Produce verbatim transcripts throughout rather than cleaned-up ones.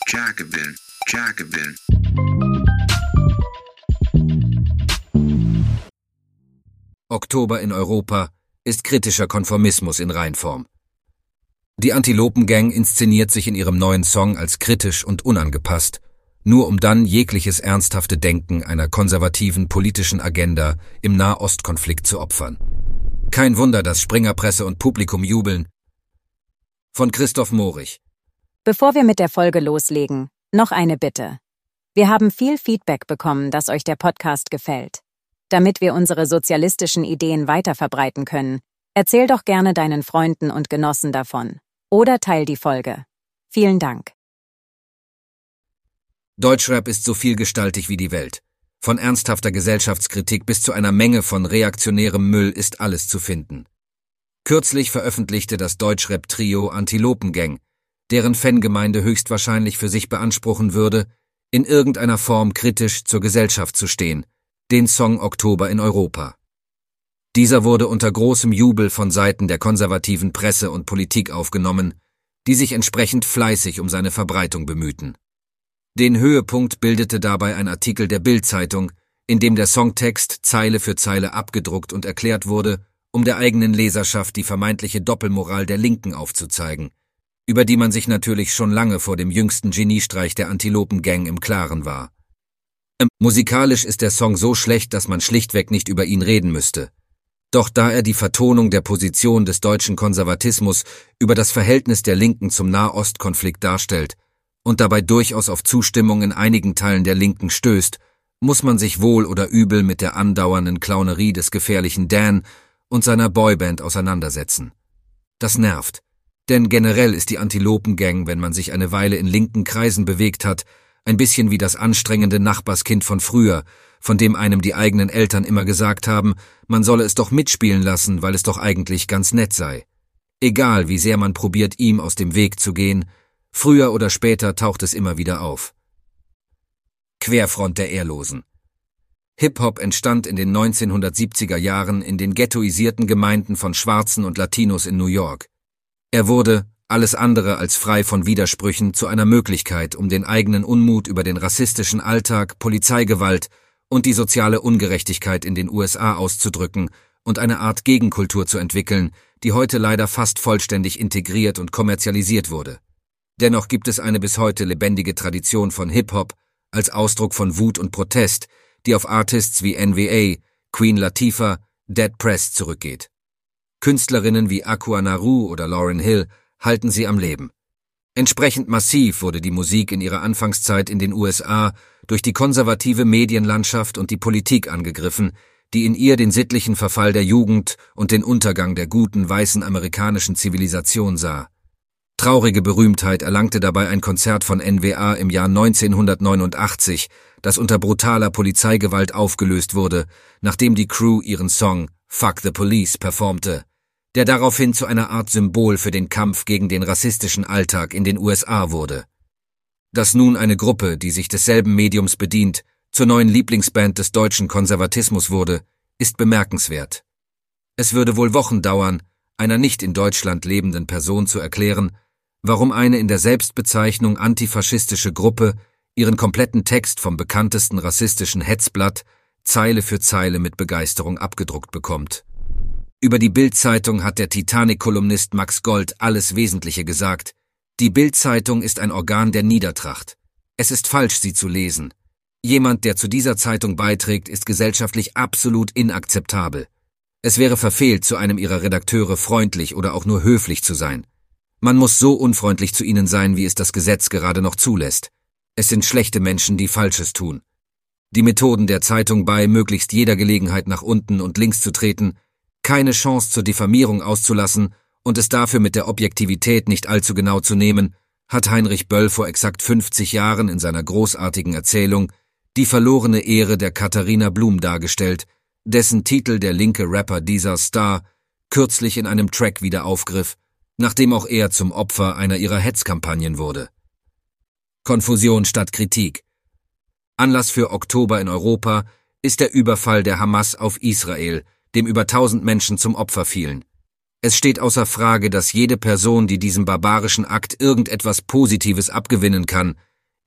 Jacobin, Jacobin. Oktober in Europa ist kritischer Konformismus in Reinform. Die Antilopen-Gang inszeniert sich in ihrem neuen Song als kritisch und unangepasst, nur um dann jegliches ernsthafte Denken einer konservativen politischen Agenda im Nahostkonflikt zu opfern. Kein Wunder, dass Springerpresse und Publikum jubeln. Von Christoph Morich. Bevor wir mit der Folge loslegen, noch eine Bitte. Wir haben viel Feedback bekommen, dass euch der Podcast gefällt. Damit wir unsere sozialistischen Ideen weiterverbreiten können, erzähl doch gerne deinen Freunden und Genossen davon. Oder teil die Folge. Vielen Dank. Deutschrap ist so vielgestaltig wie die Welt. Von ernsthafter Gesellschaftskritik bis zu einer Menge von reaktionärem Müll ist alles zu finden. Kürzlich veröffentlichte das Deutschrap-Trio Antilopen-Gang, deren Fangemeinde höchstwahrscheinlich für sich beanspruchen würde, in irgendeiner Form kritisch zur Gesellschaft zu stehen, den Song Oktober in Europa. Dieser wurde unter großem Jubel von Seiten der konservativen Presse und Politik aufgenommen, die sich entsprechend fleißig um seine Verbreitung bemühten. Den Höhepunkt bildete dabei ein Artikel der Bild-Zeitung, in dem der Songtext Zeile für Zeile abgedruckt und erklärt wurde, um der eigenen Leserschaft die vermeintliche Doppelmoral der Linken aufzuzeigen, über die man sich natürlich schon lange vor dem jüngsten Geniestreich der Antilopen-Gang im Klaren war. Musikalisch ist der Song so schlecht, dass man schlichtweg nicht über ihn reden müsste. Doch da er die Vertonung der Position des deutschen Konservatismus über das Verhältnis der Linken zum Nahostkonflikt darstellt und dabei durchaus auf Zustimmung in einigen Teilen der Linken stößt, muss man sich wohl oder übel mit der andauernden Clownerie des gefährlichen Dan und seiner Boyband auseinandersetzen. Das nervt. Denn generell ist die Antilopen-Gang, wenn man sich eine Weile in linken Kreisen bewegt hat, ein bisschen wie das anstrengende Nachbarskind von früher, von dem einem die eigenen Eltern immer gesagt haben, man solle es doch mitspielen lassen, weil es doch eigentlich ganz nett sei. Egal, wie sehr man probiert, ihm aus dem Weg zu gehen, früher oder später taucht es immer wieder auf. Querfront der Ehrlosen. Hip-Hop entstand in den neunzehnhundertsiebziger Jahren in den ghettoisierten Gemeinden von Schwarzen und Latinos in New York. Er wurde, alles andere als frei von Widersprüchen, zu einer Möglichkeit, um den eigenen Unmut über den rassistischen Alltag, Polizeigewalt und die soziale Ungerechtigkeit in den U S A auszudrücken und eine Art Gegenkultur zu entwickeln, die heute leider fast vollständig integriert und kommerzialisiert wurde. Dennoch gibt es eine bis heute lebendige Tradition von Hip-Hop als Ausdruck von Wut und Protest, die auf Artists wie N W A, Queen Latifah, Dead Press zurückgeht. Künstlerinnen wie Aqua Naru oder Lauryn Hill halten sie am Leben. Entsprechend massiv wurde die Musik in ihrer Anfangszeit in den U S A durch die konservative Medienlandschaft und die Politik angegriffen, die in ihr den sittlichen Verfall der Jugend und den Untergang der guten weißen amerikanischen Zivilisation sah. Traurige Berühmtheit erlangte dabei ein Konzert von N W A im Jahr neunzehnhundertneunundachtzig, das unter brutaler Polizeigewalt aufgelöst wurde, nachdem die Crew ihren Song Fuck the Police performte, der daraufhin zu einer Art Symbol für den Kampf gegen den rassistischen Alltag in den U S A wurde. Dass nun eine Gruppe, die sich desselben Mediums bedient, zur neuen Lieblingsband des deutschen Konservatismus wurde, ist bemerkenswert. Es würde wohl Wochen dauern, einer nicht in Deutschland lebenden Person zu erklären, warum eine in der Selbstbezeichnung antifaschistische Gruppe ihren kompletten Text vom bekanntesten rassistischen Hetzblatt Zeile für Zeile mit Begeisterung abgedruckt bekommt. Über die Bild-Zeitung hat der Titanic-Kolumnist Max Gold alles Wesentliche gesagt. Die Bild-Zeitung ist ein Organ der Niedertracht. Es ist falsch, sie zu lesen. Jemand, der zu dieser Zeitung beiträgt, ist gesellschaftlich absolut inakzeptabel. Es wäre verfehlt, zu einem ihrer Redakteure freundlich oder auch nur höflich zu sein. Man muss so unfreundlich zu ihnen sein, wie es das Gesetz gerade noch zulässt. Es sind schlechte Menschen, die Falsches tun. Die Methoden der Zeitung bei möglichst jeder Gelegenheit nach unten und links zu treten, keine Chance zur Diffamierung auszulassen und es dafür mit der Objektivität nicht allzu genau zu nehmen, hat Heinrich Böll vor exakt fünfzig Jahren in seiner großartigen Erzählung Die verlorene Ehre der Katharina Blum dargestellt, dessen Titel der linke Rapper Dieser Star kürzlich in einem Track wieder aufgriff, nachdem auch er zum Opfer einer ihrer Hetzkampagnen wurde. Konfusion statt Kritik. Anlass für Oktober in Europa ist der Überfall der Hamas auf Israel, dem über tausend Menschen zum Opfer fielen. Es steht außer Frage, dass jede Person, die diesem barbarischen Akt irgendetwas Positives abgewinnen kann,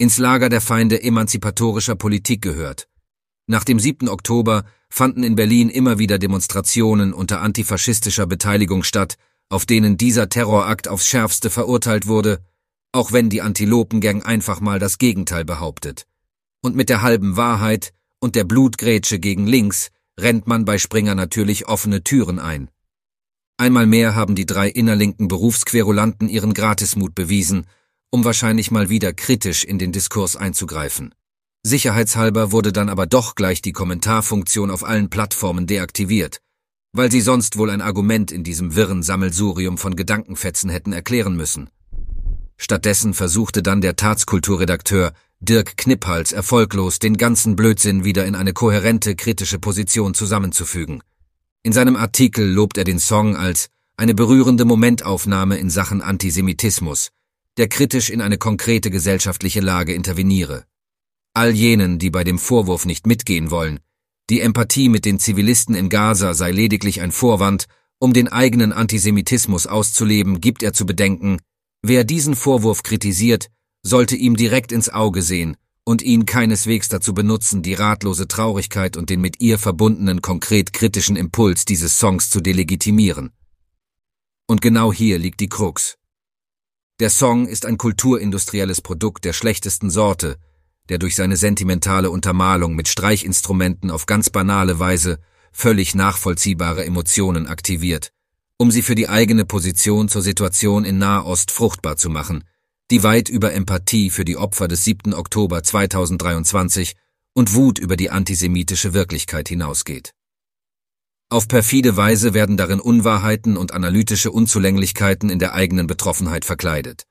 ins Lager der Feinde emanzipatorischer Politik gehört. Nach dem siebten Oktober fanden in Berlin immer wieder Demonstrationen unter antifaschistischer Beteiligung statt, auf denen dieser Terrorakt aufs Schärfste verurteilt wurde, auch wenn die Antilopengang einfach mal das Gegenteil behauptet. Und mit der halben Wahrheit und der Blutgrätsche gegen links rennt man bei Springer natürlich offene Türen ein. Einmal mehr haben die drei innerlinken Berufsquerulanten ihren Gratismut bewiesen, um wahrscheinlich mal wieder kritisch in den Diskurs einzugreifen. Sicherheitshalber wurde dann aber doch gleich die Kommentarfunktion auf allen Plattformen deaktiviert, weil sie sonst wohl ein Argument in diesem wirren Sammelsurium von Gedankenfetzen hätten erklären müssen. Stattdessen versuchte dann der Taz-Kulturredakteur Dirk Kniphals erfolglos, den ganzen Blödsinn wieder in eine kohärente, kritische Position zusammenzufügen. In seinem Artikel lobt er den Song als eine berührende Momentaufnahme in Sachen Antisemitismus, der kritisch in eine konkrete gesellschaftliche Lage interveniere. All jenen, die bei dem Vorwurf nicht mitgehen wollen, die Empathie mit den Zivilisten in Gaza sei lediglich ein Vorwand, um den eigenen Antisemitismus auszuleben, gibt er zu bedenken, wer diesen Vorwurf kritisiert, sollte ihm direkt ins Auge sehen und ihn keineswegs dazu benutzen, die ratlose Traurigkeit und den mit ihr verbundenen konkret kritischen Impuls dieses Songs zu delegitimieren. Und genau hier liegt die Krux. Der Song ist ein kulturindustrielles Produkt der schlechtesten Sorte, der durch seine sentimentale Untermalung mit Streichinstrumenten auf ganz banale Weise völlig nachvollziehbare Emotionen aktiviert, um sie für die eigene Position zur Situation in Nahost fruchtbar zu machen, die weit über Empathie für die Opfer des siebten Oktober zweitausenddreiundzwanzig und Wut über die antisemitische Wirklichkeit hinausgeht. Auf perfide Weise werden darin Unwahrheiten und analytische Unzulänglichkeiten in der eigenen Betroffenheit verkleidet.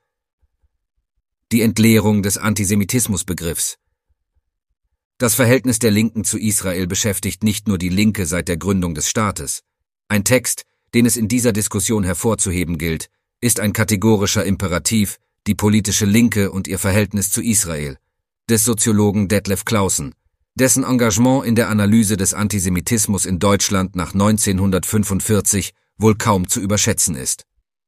Die Entleerung des Antisemitismusbegriffs. Das Verhältnis der Linken zu Israel beschäftigt nicht nur die Linke seit der Gründung des Staates. Ein Text, den es in dieser Diskussion hervorzuheben gilt, ist ein kategorischer Imperativ, die politische Linke und ihr Verhältnis zu Israel, des Soziologen Detlef Clausen, dessen Engagement in der Analyse des Antisemitismus in Deutschland nach neunzehnhundertfünfundvierzig wohl kaum zu überschätzen ist.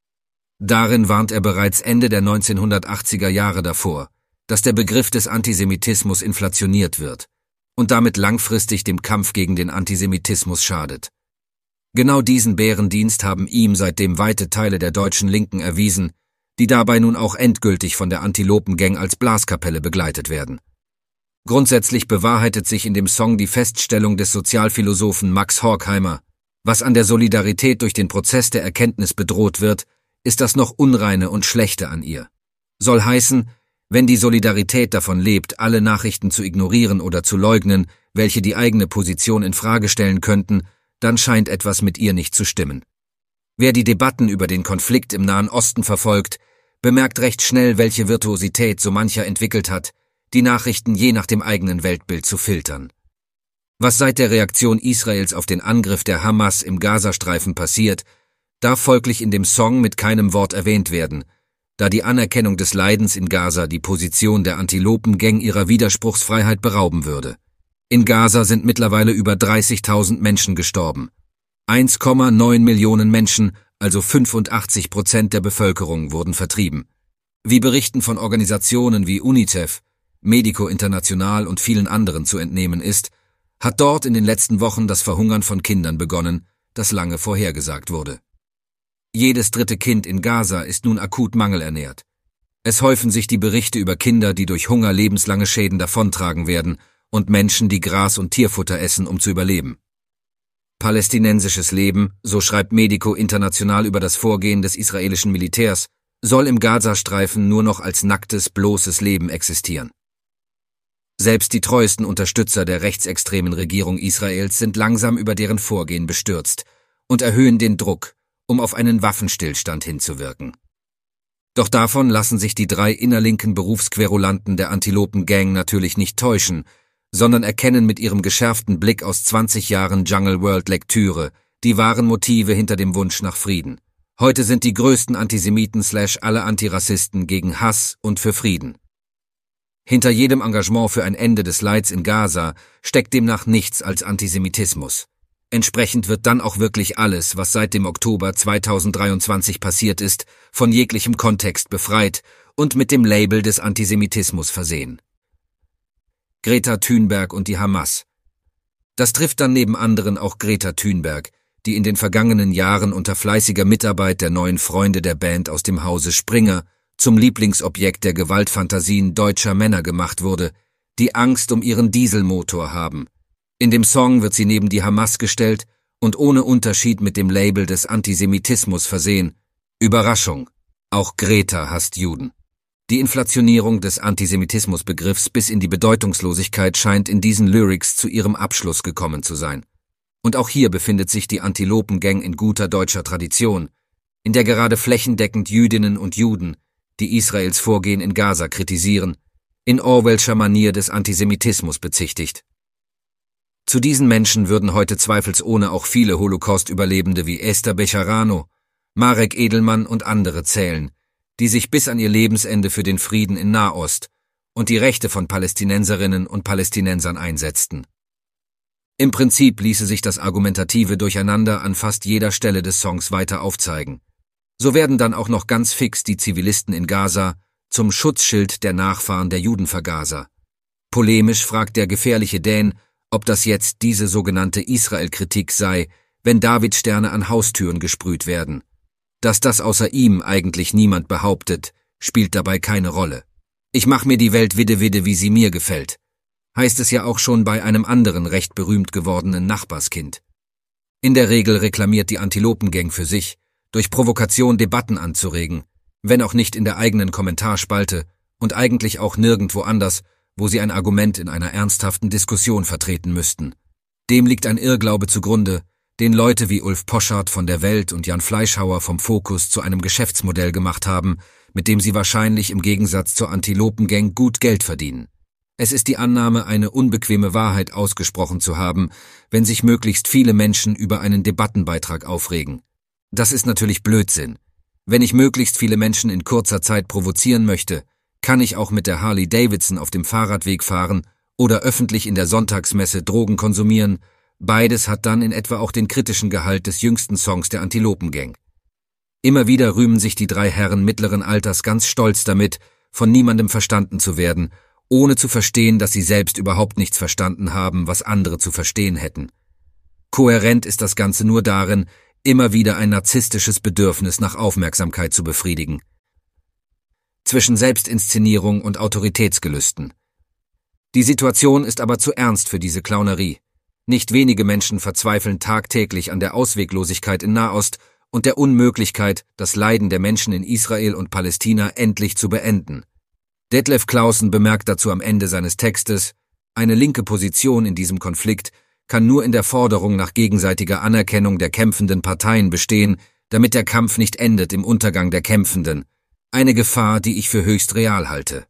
Darin warnt er bereits Ende der neunzehnhundertachtziger Jahre davor, dass der Begriff des Antisemitismus inflationiert wird und damit langfristig dem Kampf gegen den Antisemitismus schadet. Genau diesen Bärendienst haben ihm seitdem weite Teile der deutschen Linken erwiesen, die dabei nun auch endgültig von der Antilopengang als Blaskapelle begleitet werden. Grundsätzlich bewahrheitet sich in dem Song die Feststellung des Sozialphilosophen Max Horkheimer: Was an der Solidarität durch den Prozess der Erkenntnis bedroht wird, ist das noch Unreine und Schlechte an ihr. Soll heißen, wenn die Solidarität davon lebt, alle Nachrichten zu ignorieren oder zu leugnen, welche die eigene Position in Frage stellen könnten, dann scheint etwas mit ihr nicht zu stimmen. Wer die Debatten über den Konflikt im Nahen Osten verfolgt, bemerkt recht schnell, welche Virtuosität so mancher entwickelt hat, die Nachrichten je nach dem eigenen Weltbild zu filtern. Was seit der Reaktion Israels auf den Angriff der Hamas im Gazastreifen passiert, darf folglich in dem Song mit keinem Wort erwähnt werden, da die Anerkennung des Leidens in Gaza die Position der Antilopengang ihrer Widerspruchsfreiheit berauben würde. In Gaza sind mittlerweile über dreißigtausend Menschen gestorben. eins Komma neun Millionen Menschen, also fünfundachtzig Prozent der Bevölkerung, wurden vertrieben. Wie Berichten von Organisationen wie UNICEF, Medico International und vielen anderen zu entnehmen ist, hat dort in den letzten Wochen das Verhungern von Kindern begonnen, das lange vorhergesagt wurde. Jedes dritte Kind in Gaza ist nun akut mangelernährt. Es häufen sich die Berichte über Kinder, die durch Hunger lebenslange Schäden davontragen werden, und Menschen, die Gras und Tierfutter essen, um zu überleben. Palästinensisches Leben, so schreibt Medico International über das Vorgehen des israelischen Militärs, soll im Gazastreifen nur noch als nacktes, bloßes Leben existieren. Selbst die treuesten Unterstützer der rechtsextremen Regierung Israels sind langsam über deren Vorgehen bestürzt und erhöhen den Druck, um auf einen Waffenstillstand hinzuwirken. Doch davon lassen sich die drei innerlinken Berufsquerulanten der Antilopengang natürlich nicht täuschen, sondern erkennen mit ihrem geschärften Blick aus zwanzig Jahren Jungle World Lektüre die wahren Motive hinter dem Wunsch nach Frieden. Heute sind die größten Antisemiten slash alle Antirassisten gegen Hass und für Frieden. Hinter jedem Engagement für ein Ende des Leids in Gaza steckt demnach nichts als Antisemitismus. Entsprechend wird dann auch wirklich alles, was seit dem Oktober zweitausenddreiundzwanzig passiert ist, von jeglichem Kontext befreit und mit dem Label des Antisemitismus versehen. Greta Thunberg und die Hamas. Das trifft dann neben anderen auch Greta Thunberg, die in den vergangenen Jahren unter fleißiger Mitarbeit der neuen Freunde der Band aus dem Hause Springer zum Lieblingsobjekt der Gewaltfantasien deutscher Männer gemacht wurde, die Angst um ihren Dieselmotor haben. In dem Song wird sie neben die Hamas gestellt und ohne Unterschied mit dem Label des Antisemitismus versehen. Überraschung, auch Greta hasst Juden. Die Inflationierung des Antisemitismusbegriffs bis in die Bedeutungslosigkeit scheint in diesen Lyrics zu ihrem Abschluss gekommen zu sein. Und auch hier befindet sich die Antilopen-Gang in guter deutscher Tradition, in der gerade flächendeckend Jüdinnen und Juden, die Israels Vorgehen in Gaza kritisieren, in Orwellscher Manier des Antisemitismus bezichtigt. Zu diesen Menschen würden heute zweifelsohne auch viele Holocaust-Überlebende wie Esther Bejarano, Marek Edelmann und andere zählen, die sich bis an ihr Lebensende für den Frieden in Nahost und die Rechte von Palästinenserinnen und Palästinensern einsetzten. Im Prinzip ließe sich das argumentative Durcheinander an fast jeder Stelle des Songs weiter aufzeigen. So werden dann auch noch ganz fix die Zivilisten in Gaza zum Schutzschild der Nachfahren der Judenvergaser. Polemisch fragt der gefährliche Dän, ob das jetzt diese sogenannte Israel-Kritik sei, wenn Davidsterne an Haustüren gesprüht werden. Dass das außer ihm eigentlich niemand behauptet, spielt dabei keine Rolle. Ich mach mir die Welt widde widde, wie sie mir gefällt, heißt es ja auch schon bei einem anderen recht berühmt gewordenen Nachbarskind. In der Regel reklamiert die Antilopen-Gang für sich, durch Provokation Debatten anzuregen, wenn auch nicht in der eigenen Kommentarspalte und eigentlich auch nirgendwo anders, wo sie ein Argument in einer ernsthaften Diskussion vertreten müssten. Dem liegt ein Irrglaube zugrunde, den Leute wie Ulf Poschardt von der Welt und Jan Fleischhauer vom Fokus zu einem Geschäftsmodell gemacht haben, mit dem sie wahrscheinlich im Gegensatz zur Antilopen-Gang gut Geld verdienen. Es ist die Annahme, eine unbequeme Wahrheit ausgesprochen zu haben, wenn sich möglichst viele Menschen über einen Debattenbeitrag aufregen. Das ist natürlich Blödsinn. Wenn ich möglichst viele Menschen in kurzer Zeit provozieren möchte, kann ich auch mit der Harley Davidson auf dem Fahrradweg fahren oder öffentlich in der Sonntagsmesse Drogen konsumieren. Beides hat dann in etwa auch den kritischen Gehalt des jüngsten Songs der Antilopen-Gang. Immer wieder rühmen sich die drei Herren mittleren Alters ganz stolz damit, von niemandem verstanden zu werden, ohne zu verstehen, dass sie selbst überhaupt nichts verstanden haben, was andere zu verstehen hätten. Kohärent ist das Ganze nur darin, immer wieder ein narzisstisches Bedürfnis nach Aufmerksamkeit zu befriedigen. Zwischen Selbstinszenierung und Autoritätsgelüsten. Die Situation ist aber zu ernst für diese Clownerie. Nicht wenige Menschen verzweifeln tagtäglich an der Ausweglosigkeit in Nahost und der Unmöglichkeit, das Leiden der Menschen in Israel und Palästina endlich zu beenden. Detlef Clausen bemerkt dazu am Ende seines Textes, eine linke Position in diesem Konflikt kann nur in der Forderung nach gegenseitiger Anerkennung der kämpfenden Parteien bestehen, damit der Kampf nicht endet im Untergang der Kämpfenden. Eine Gefahr, die ich für höchst real halte.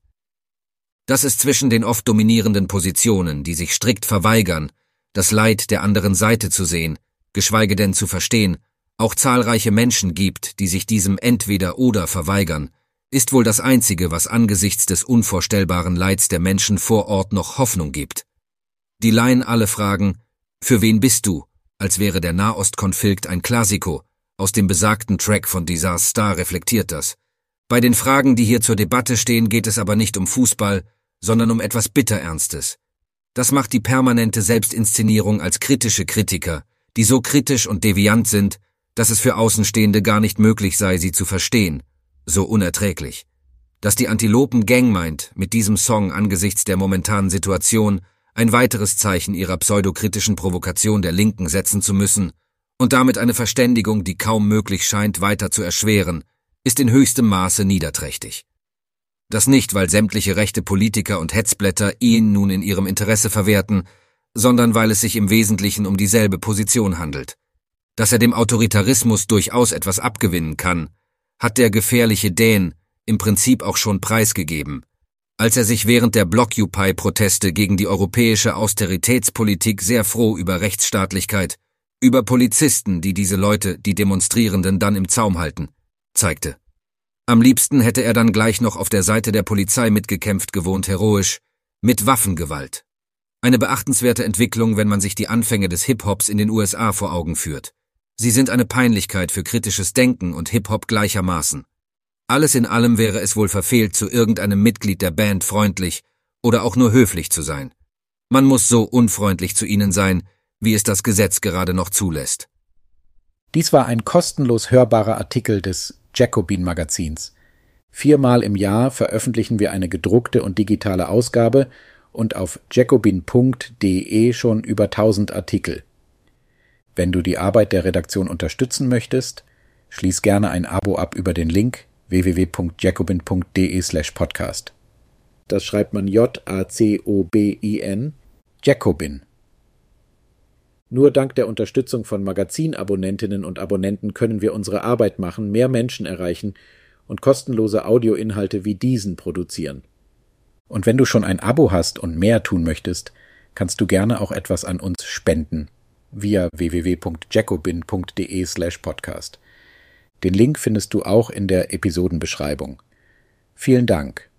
Dass es zwischen den oft dominierenden Positionen, die sich strikt verweigern, das Leid der anderen Seite zu sehen, geschweige denn zu verstehen, auch zahlreiche Menschen gibt, die sich diesem Entweder-oder verweigern, ist wohl das Einzige, was angesichts des unvorstellbaren Leids der Menschen vor Ort noch Hoffnung gibt. Die Laien alle fragen, für wen bist du, als wäre der Nahostkonflikt ein Klassiko, aus dem besagten Track von Disaster reflektiert das. Bei den Fragen, die hier zur Debatte stehen, geht es aber nicht um Fußball, sondern um etwas Bitterernstes. Das macht die permanente Selbstinszenierung als kritische Kritiker, die so kritisch und deviant sind, dass es für Außenstehende gar nicht möglich sei, sie zu verstehen, so unerträglich. Dass die Antilopen-Gang meint, mit diesem Song angesichts der momentanen Situation ein weiteres Zeichen ihrer pseudokritischen Provokation der Linken setzen zu müssen und damit eine Verständigung, die kaum möglich scheint, weiter zu erschweren, ist in höchstem Maße niederträchtig. Das nicht, weil sämtliche rechte Politiker und Hetzblätter ihn nun in ihrem Interesse verwerten, sondern weil es sich im Wesentlichen um dieselbe Position handelt. Dass er dem Autoritarismus durchaus etwas abgewinnen kann, hat der gefährliche Dän im Prinzip auch schon preisgegeben, als er sich während der Blockupy-Proteste gegen die europäische Austeritätspolitik sehr froh über Rechtsstaatlichkeit, über Polizisten, die diese Leute, die Demonstrierenden, dann im Zaum halten, zeigte. Am liebsten hätte er dann gleich noch auf der Seite der Polizei mitgekämpft, gewohnt heroisch, mit Waffengewalt. Eine beachtenswerte Entwicklung, wenn man sich die Anfänge des Hip-Hops in den U S A vor Augen führt. Sie sind eine Peinlichkeit für kritisches Denken und Hip-Hop gleichermaßen. Alles in allem wäre es wohl verfehlt, zu irgendeinem Mitglied der Band freundlich oder auch nur höflich zu sein. Man muss so unfreundlich zu ihnen sein, wie es das Gesetz gerade noch zulässt. Dies war ein kostenlos hörbarer Artikel des Jacobin-Magazins. Viermal im Jahr veröffentlichen wir eine gedruckte und digitale Ausgabe und auf jacobin punkt de schon über tausend Artikel. Wenn du die Arbeit der Redaktion unterstützen möchtest, schließ gerne ein Abo ab über den Link w w w punkt jacobin punkt de slash podcast. Das schreibt man J A C O B I N, Jacobin. Nur dank der Unterstützung von Magazinabonnentinnen und Abonnenten können wir unsere Arbeit machen, mehr Menschen erreichen und kostenlose Audioinhalte wie diesen produzieren. Und wenn du schon ein Abo hast und mehr tun möchtest, kannst du gerne auch etwas an uns spenden via w w w punkt jacobin punkt de slash podcast. Den Link findest du auch in der Episodenbeschreibung. Vielen Dank.